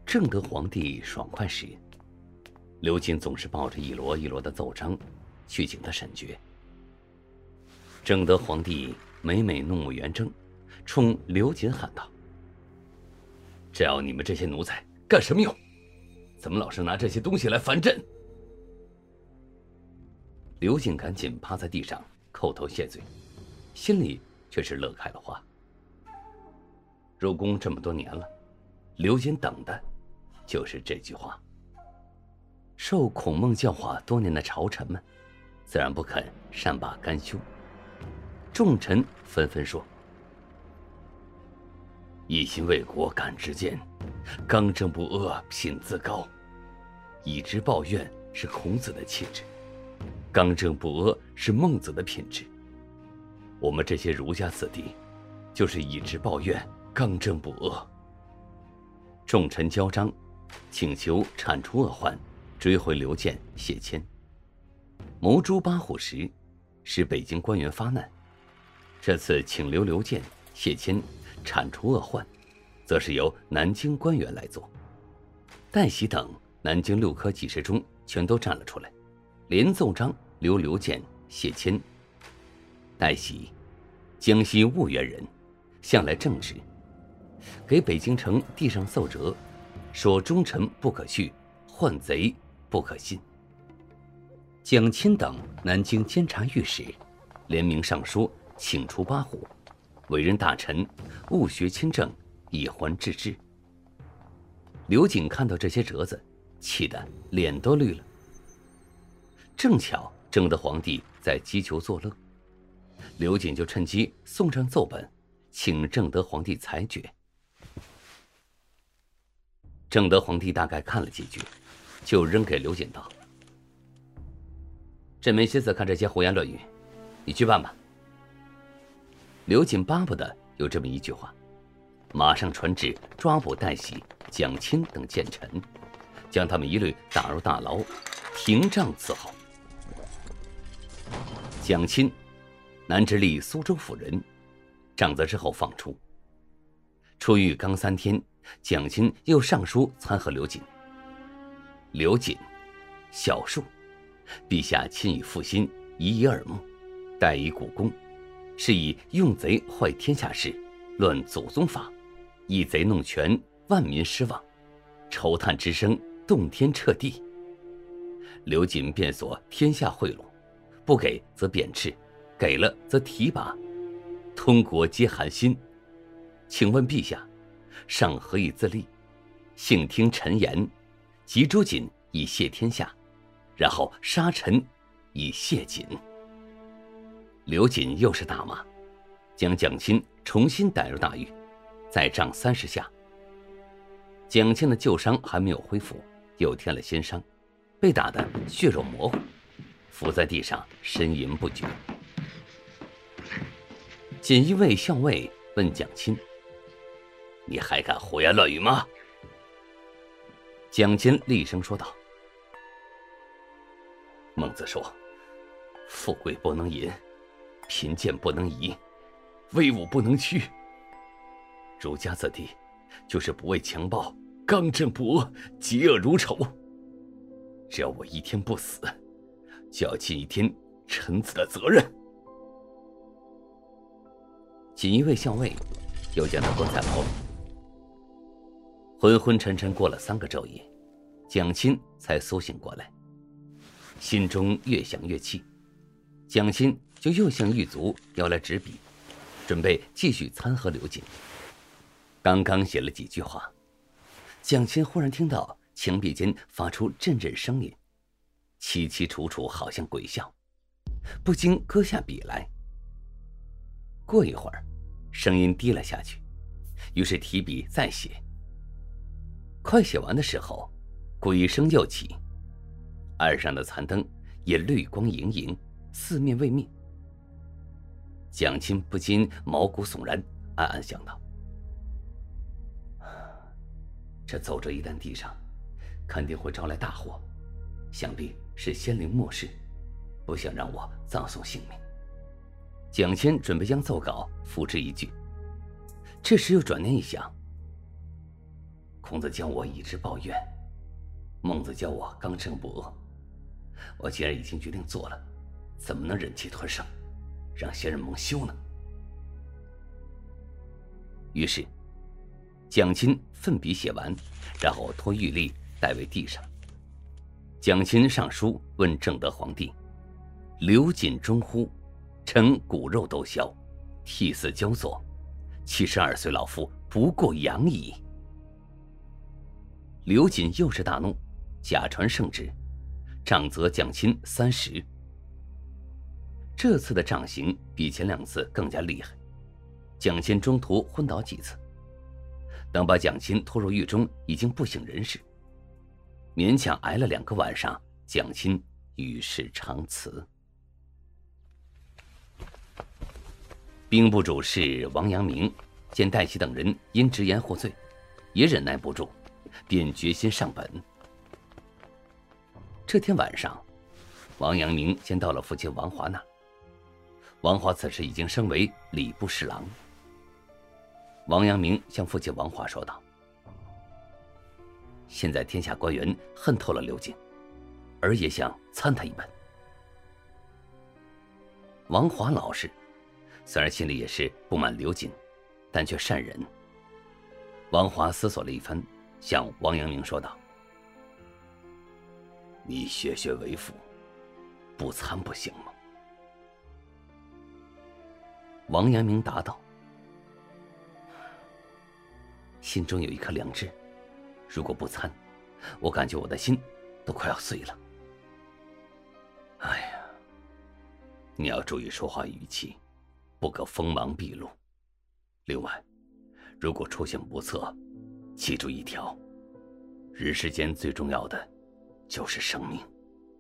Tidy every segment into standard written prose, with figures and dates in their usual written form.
正德皇帝爽快时，刘瑾总是抱着一摞一摞的奏章去请他审决。正德皇帝每每怒目圆睁，冲刘瑾喊道：“这要你们这些奴才干什么用？怎么老是拿这些东西来烦朕？”刘瑾赶紧趴在地上叩头谢罪，心里却是乐开了花。入宫这么多年了，刘瑾等的就是这句话。受孔孟教化多年的朝臣们自然不肯善罢甘休，众臣纷纷说：“一心为国敢直谏，刚正不阿品自高。以直报怨是孔子的气质，刚正不阿是孟子的品质。我们这些儒家子弟就是以直报怨，刚正不阿。”众臣交章，请求铲除恶患，追回刘建、谢谦。谋诛八虎时，是北京官员发难；这次请留刘建、谢谦，铲除恶患，则是由南京官员来做。戴喜等南京6科给事中全都站了出来，连奏章留刘建、谢谦。戴喜，江西婺源人，向来正直，给北京城递上奏折，说忠臣不可续，换贼不可信。蒋钦等南京监察御史联名上书，请除八虎，委任大臣务学亲政，以还治治。刘瑾看到这些折子，气得脸都绿了。正巧正德皇帝在击球作乐，刘瑾就趁机送上奏本，请正德皇帝裁决。正德皇帝大概看了几句，就扔给刘瑾道：“朕没心思看这些胡言乱语，你去办吧。”刘瑾巴不得有这么一句话，马上传旨抓捕戴喜、蒋钦等谏臣，将他们一律打入大牢，廷杖伺候。蒋钦，南直隶苏州府人，长子之后放出。出狱刚3天，蒋钦又上书参劾刘瑾。刘瑾，小庶，陛下亲以父心，以耳目，待以股肱，是以用贼坏天下事，乱祖宗法，以贼弄权，万民失望，愁叹之声动天彻地。刘瑾便索天下贿赂，不给则贬斥，给了则提拔，通国皆寒心。请问陛下，上何以自立？幸听臣言，及诛瑾以谢天下，然后杀臣以谢瑾。刘瑾又是大骂，将蒋钦重新逮入大狱，再杖30下。蒋钦的旧伤还没有恢复，又添了新伤，被打得血肉模糊，伏在地上呻吟不绝。锦衣卫校尉问蒋钦：“你还敢胡言乱语吗？”蒋钦厉声说道：“孟子说，富贵不能淫，贫贱不能移，威武不能屈。儒家子弟就是不畏强暴，刚正不阿，嫉恶如仇。只要我一天不死，就要尽一天臣子的责任。”锦衣卫校尉又将他关在牢里。昏昏沉沉过了3个昼夜，蒋钦才苏醒过来，心中越想越气。蒋钦就又向狱卒要来纸笔，准备继续参劾刘瑾。刚刚写了几句话，蒋钦忽然听到墙壁间发出阵阵声音，凄凄楚楚，好像鬼笑，不禁搁下笔来。过一会儿，声音低了下去，于是提笔再写。快写完的时候，鬼声又起，岸上的残灯也绿光盈盈，四面未灭。蒋钦不禁毛骨悚然，暗暗想到：这奏折一旦递上，肯定会招来大祸，想必是先灵末世，不想让我葬送性命。蒋钦准备将奏稿付之一炬，这时又转念一想， 孔子教我以直报怨，孟子教我刚正不阿。我既然已经决定做了，怎么能忍气吞声，让先人蒙羞呢？于是，蒋钦奋笔写完，然后托玉立代为递上。蒋钦上书问正德皇帝：“刘瑾中乎？臣骨肉都消，涕泗交作，72岁老夫不过养矣。”刘瑾又是大怒，假传圣旨，杖责蒋钦30。这次的杖刑比前2次更加厉害，蒋钦中途昏倒几次，等把蒋钦拖入狱中，已经不省人事，勉强挨了2个晚上，蒋钦与世长辞。兵部主事王阳明见戴袭等人因直言获罪，也忍耐不住，便决心上本。这天晚上，王阳明先到了父亲王华那儿。王华此时已经升为礼部侍郎。王阳明向父亲王华说道：“现在天下官员恨透了刘瑾，儿也想参他一本。”王华老实，虽然心里也是不满刘瑾，但却善忍。王华思索了一番，向王阳明说道：“你学学为父，不参不行吗？”王阳明答道：“心中有一颗良知，如果不参，我感觉我的心都快要碎了。”哎呀，你要注意说话语气，不可锋芒毕露。另外，如果出现不测，记住一条：人世间最重要的就是生命。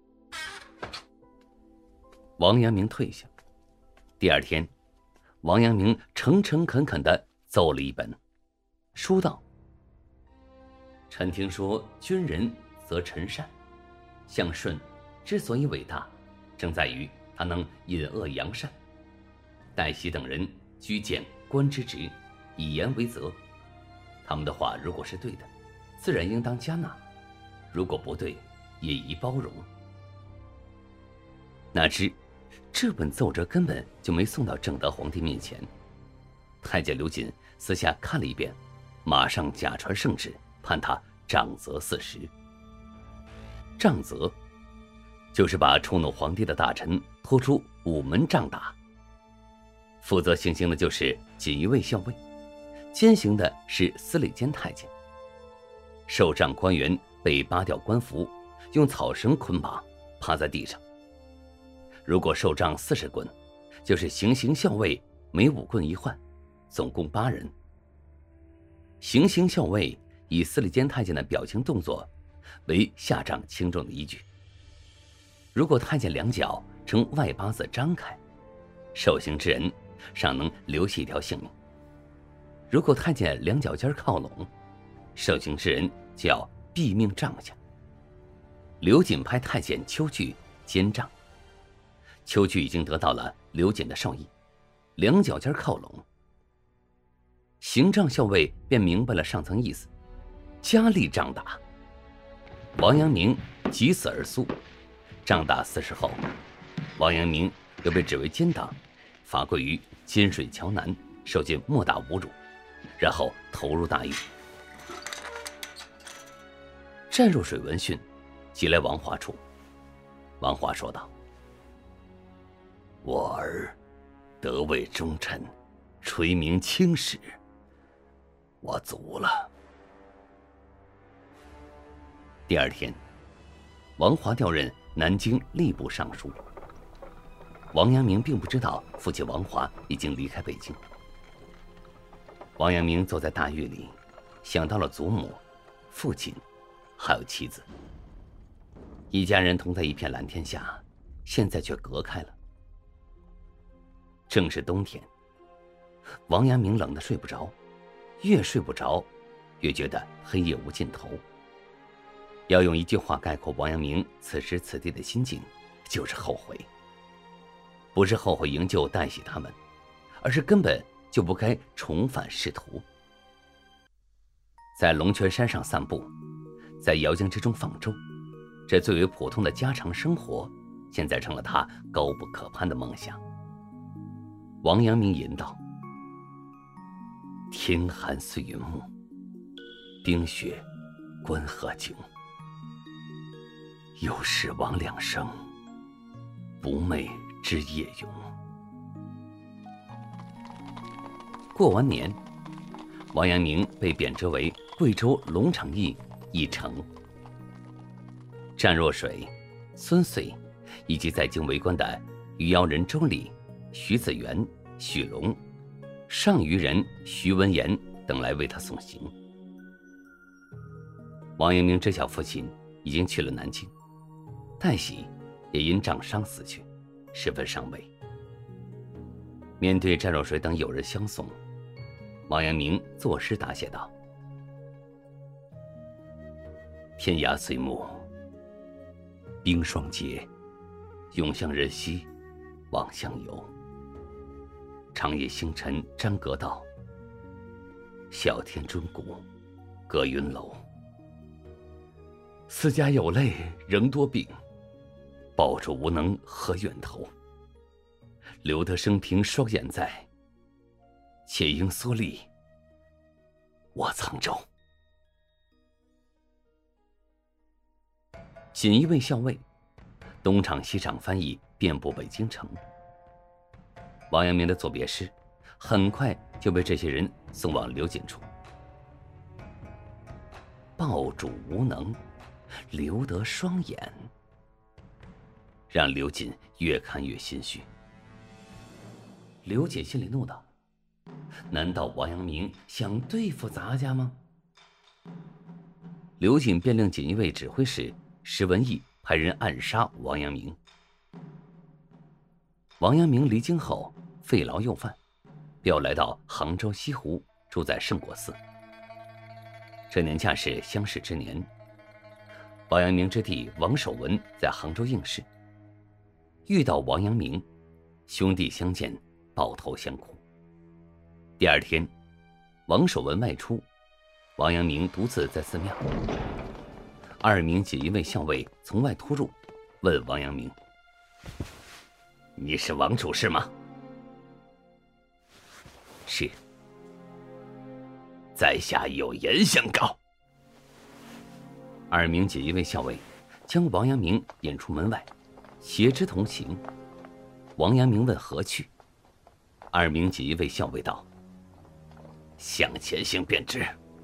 王阳明退下。第2天，王阳明诚诚恳恳地奏了一本书道：“臣听说君人则臣善，相舜之所以伟大，正在于他能隐恶扬善。戴袭等人居谏官之职，以言为则。他们的话如果是对的，自然应当加纳；如果不对，也宜包容。”哪知这本奏折根本就没送到正德皇帝面前。太监刘瑾私下看了一遍，马上假传圣旨，判他杖责40。杖责就是把触怒皇帝的大臣拖出午门杖打。负责行刑的就是锦衣卫校尉，监刑的是司礼监太监。受杖官员被扒掉官服，用草绳捆绑，趴在地上。如果受杖40棍，就是行刑校尉每5棍1换，总共8人。行刑校尉以司礼监太监的表情动作为下杖轻重的依据。如果太监两脚呈外八字张开，受刑之人尚能留下一条性命；如果太监两脚尖靠拢，受刑之人就要毙命杖下。刘瑾派太监邱据监杖，邱据已经得到了刘瑾的授意，两脚尖靠拢。刑杖校尉便明白了上层意思，加力杖打。王阳明急死而速，杖打40后，王阳明又被指为奸党，罚跪于金水桥南，受尽莫大侮辱，然后投入大狱。战入水闻讯，即来王华处。王华说道：“我儿得位忠臣，垂名青史，我足了。”第2天，王华调任南京吏部尚书。王阳明并不知道父亲王华已经离开北京。王阳明坐在大狱里，想到了祖母、父亲，还有妻子。一家人同在一片蓝天下，现在却隔开了。正是冬天，王阳明冷得睡不着，越睡不着，越觉得黑夜无尽头。要用一句话概括王阳明此时此地的心境，就是后悔。不是后悔营救戴喜他们，而是根本就不该重返仕途。 在龙泉山上散步，在瑶江之中放舟，这最为普通的家常生活，现在成了他高不可攀的梦想。王阳明吟道：天寒碎云木，冰雪关河迥。又是王两生，不寐之夜咏。过完年，王阳明被贬谪为贵州龙场驿驿丞。战若水、孙遂以及在京为官的余姚人周礼、徐子元、许龙、上虞人徐文言等来为他送行。王阳明知晓父亲已经去了南京，戴喜也因杖伤死去，十分伤悲。面对战若水等友人相送，王阳明作诗答谢道：天涯岁暮冰霜结，永向人兮望乡游。长夜星辰沾阁道，小天钟鼓隔云楼。思家有泪仍多病，报主无能何源头。留得生平双眼在，且应缩力我沧州。锦衣卫校尉，东厂西厂翻译遍布北京城。王阳明的作别诗很快就被这些人送往刘瑾处。报主无能，留得双眼，让刘瑾越看越心虚。刘瑾心里怒道：难道王阳明想对付杂家吗？刘瑾便令锦衣卫指挥使石文义派人暗杀王阳明。王阳明离京后废劳又犯，便来到杭州西湖，住在圣果寺。这年恰是乡试之年，王阳明之弟王守文在杭州应试，遇到王阳明，兄弟相见，抱头相哭。第二天，王守文外出，王阳明独自在寺庙。2名锦衣卫校尉从外突入，问王阳明：你是王主事吗？是。在下有言相告。2名锦衣卫校尉将王阳明引出门外，携之同行。王阳明问何去，2名锦衣卫校尉道：向前行便知。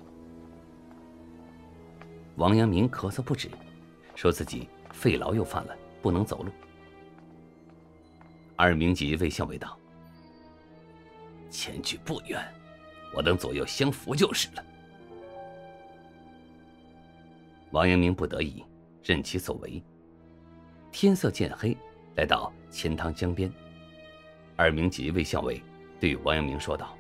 王阳明咳嗽不止，说自己肺痨又犯了，不能走路。2名锦衣卫校尉道：前去不远，我等左右相扶就是了。王阳明不得已，任其所为。天色渐黑，来到钱塘江边，2名锦衣卫校尉对王阳明说道：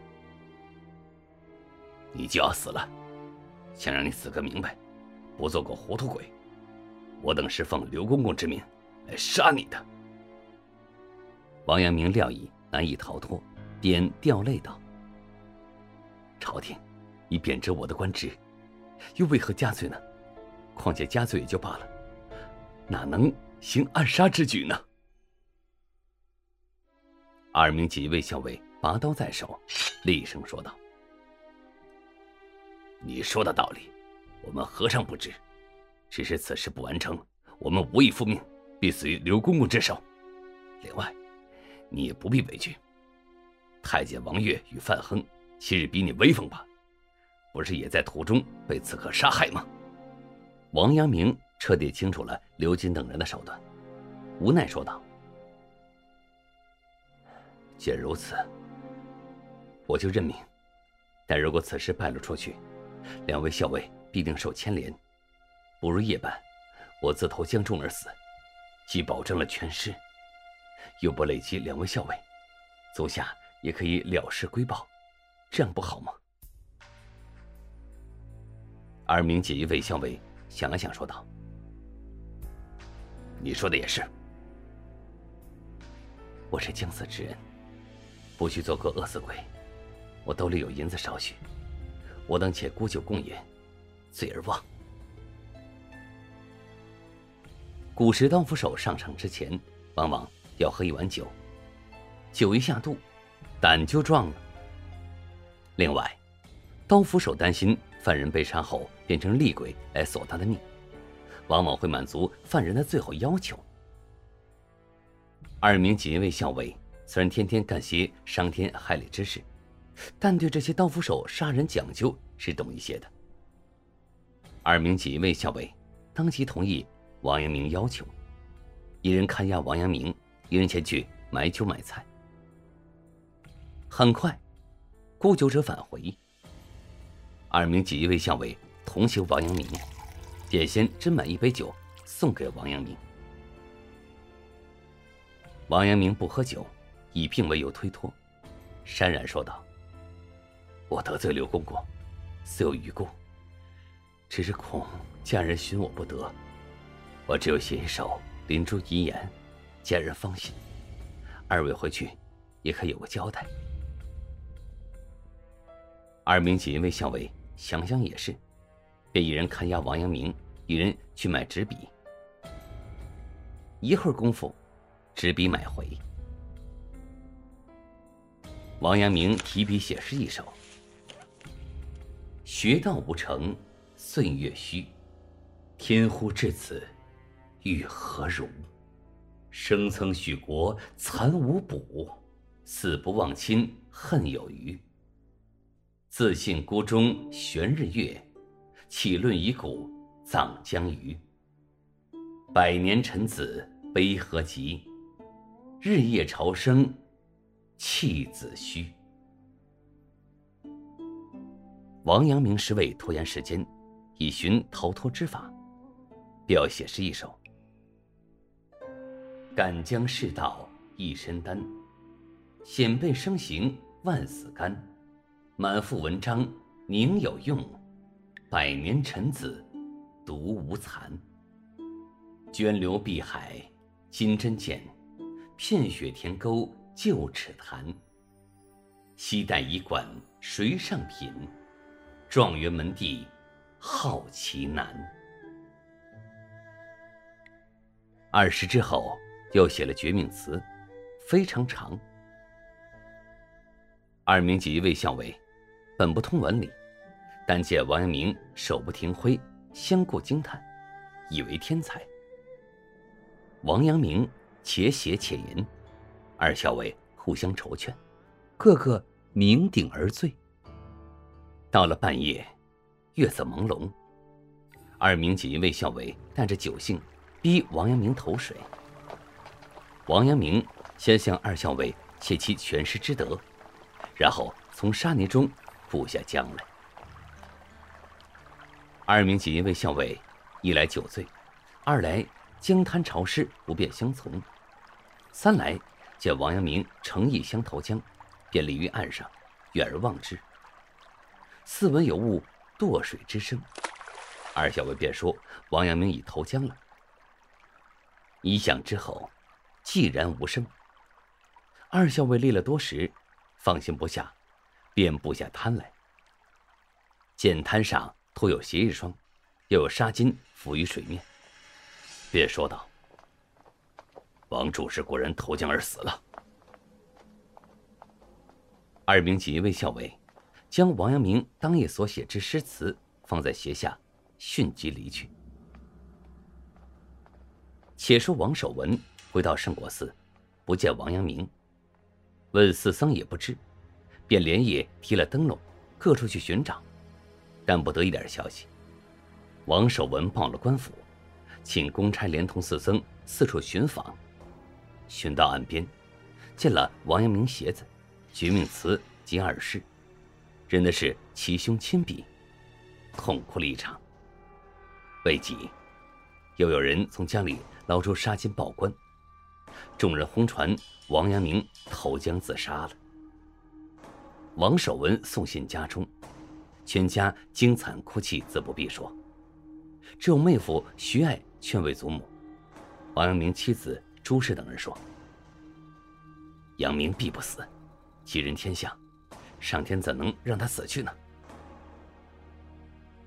你就要死了，想让你死个明白，不做个糊涂鬼，我等是奉刘公公之命来杀你的。王阳明料已难以逃脱，便掉泪道：朝廷已贬谪我的官职，又为何加罪呢？况且加罪也就罢了，哪能行暗杀之举呢？2名锦衣卫校尉拔刀在手，厉声说道：你说的道理我们何尝不知，只是此事不完成，我们无意复命，必死于刘公公之手。另外你也不必畏惧，太监王悦与范亨昔日比你威风吧，不是也在途中被刺客杀害吗？王阳明彻底清楚了刘瑾等人的手段，无奈说道：既然如此，我就认命，但如果此事败露出去，2位校尉必定受牵连，不如夜半我自投江中而死，既保证了全尸，又不累及2位校尉，足下也可以了事归报，这样不好吗？2名锦衣卫校尉想了想，说道：你说的也是，我是将死之人，不须做个饿死鬼，我兜里有银子少许，我等且沽酒共饮， 罪而忘。古时刀斧手上场之前，往往要喝一碗酒，酒一下肚，胆就壮了。另外，刀斧手担心犯人被杀后变成厉鬼来索他的命，往往会满足犯人的最后要求。2名锦衣卫校尉虽然天天干些伤天害理之事，但对这些刀斧手杀人讲究是懂一些的。2名锦衣卫校尉当即同意王阳明要求，一人看押王阳明，一人前去买酒买菜。很快，沽酒者返回，2名锦衣卫校尉同行王阳明，便先斟满一杯酒送给王阳明。王阳明不喝酒，以病为由推脱，潸然说道：“我得罪刘公公，似有余故，只是恐家人寻我不得，我只有写一首临终遗言，家人放心。2位回去也可有个交代。”2名锦衣卫校尉想想也是，便一人看押王阳明，一人去买纸笔。一会儿功夫，纸笔买回。王阳明提笔写诗一首：“学道无成，岁月虚。天乎至此，欲何如？生曾许国，残无补。死不忘亲，恨有余。自信孤忠，悬日月。岂论遗骨，葬江鱼。百年臣子，悲何急？日夜朝生，弃子虚。”王阳明是为拖延时间，以寻逃脱之法，便要写诗一首：“敢将世道一身担，险被生刑万死干。满腹文章宁有用，百年臣子独无残。涓流碧海金针见，片雪填沟旧齿谈。西带衣冠谁上品？状元门第好奇难。”2诗之后，又写了绝命词，非常长。2名锦衣卫校尉本不通文理，但见王阳明手不停挥，相顾惊叹，以为天才。王阳明且写且吟，2校尉互相筹劝，个个酩酊而醉。到了半夜，月色朦胧，2名锦衣卫校尉带着酒兴，逼王阳明投水。王阳明先向2校尉谢其全师之德，然后从沙泥中步下江来。2名锦衣卫校尉一来酒醉，2来江滩潮湿，不便相从，3来见王阳明诚意相投江，便立于岸上，远而望之。似闻有物堕水之声，2校尉便说王阳明已投江了。一响之后，寂然无声。2校尉立了多时，放心不下，便步下滩来。见滩上徒有鞋一双，又有纱巾浮于水面，便说道：“王主事果然投江而死了。”2名锦衣卫校尉将王阳明当夜所写之诗词放在鞋下，迅即离去。且说王守文回到圣果寺，不见王阳明，问寺僧也不知，便连夜提了灯笼，各处去寻找，但不得一点消息。王守文报了官府，请公差连同寺僧四处寻访。寻到岸边，见了王阳明鞋子、绝命词及2诗，认的是其兄亲笔，痛哭了一场。未几，又有人从家里捞出纱巾报官，众人轰传王阳明投江自杀了。王守文送信家中，全家惊惨哭泣，自不必说。只有妹夫徐爱劝慰祖母。王阳明妻子朱氏等人说：“阳明必不死，吉人天相，上天怎能让他死去呢？”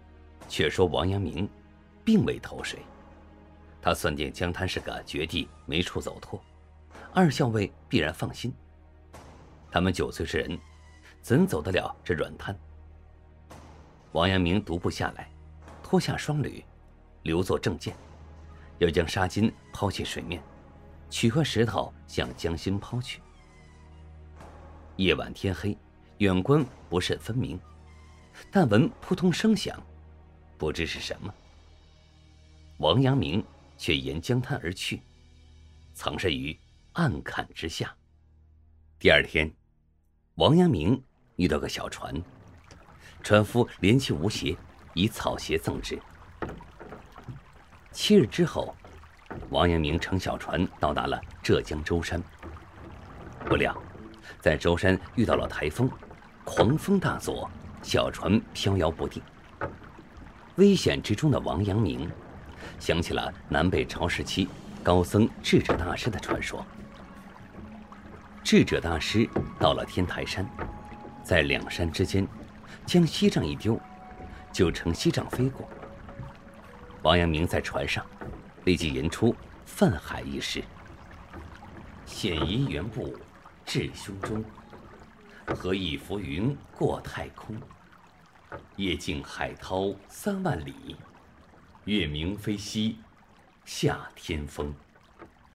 却说王阳明并未投水。他算定江滩是个绝地，没处走脱，二校尉必然放心。他们9岁之人，怎走得了这软滩？王阳明独步下来，脱下双履，留作正箭，又将纱巾抛弃水面，取块石头向江心抛去。夜晚天黑，远观不甚分明，但闻扑通声响，不知是什么。王阳明却沿江滩而去，藏身于暗坎之下。第二天，王阳明遇到个小船，船夫怜其无鞋，以草鞋赠之。7日之后，王阳明乘小船到达了浙江舟山。不料，在舟山遇到了台风，狂风大作，小船飘摇不定。危险之中的王阳明想起了南北朝时期高僧智者大师的传说。智者大师到了天台山，在2山之间将锡杖一丢，就乘锡杖飞过。王阳明在船上立即言出泛海一诗：险夷原步至胸中，何以浮云过太空？夜静海涛3万里，月明飞兮下天风。